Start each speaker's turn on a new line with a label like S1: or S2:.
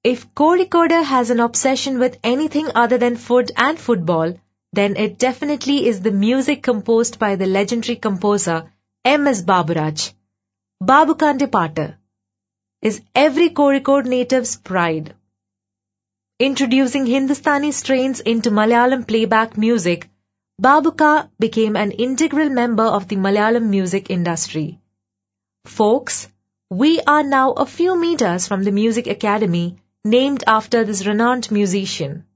S1: If Kozhikode has an obsession with anything other than food and football, then it definitely is the music composed by the legendary composer M.S. Baburaj. Babukante Paata is every Kozhikode native's pride. Introducing Hindustani strains into Malayalam playback music, Babuka became an integral member of the Malayalam music industry. Folks, we are now a few meters from the Music Academy named after this renowned musician.